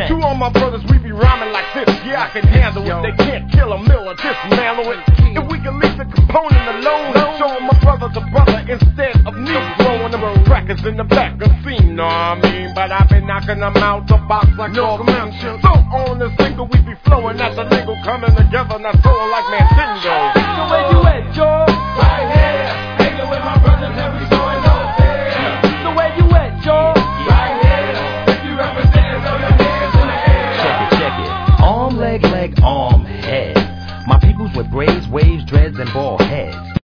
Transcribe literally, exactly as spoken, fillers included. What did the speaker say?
To all my brothers, we be rhyming like this. Yeah, I can handle it. They can't kill a mill or dismantle it. If we can leave the component alone, show my brother the brother instead of me throwing them crackers in the back of scene. Know what I mean? But I've been knocking them out the box like no commotion. So on the single, we be flowing at the lingo, coming together, not flowing like Mandingo. So where you at, George?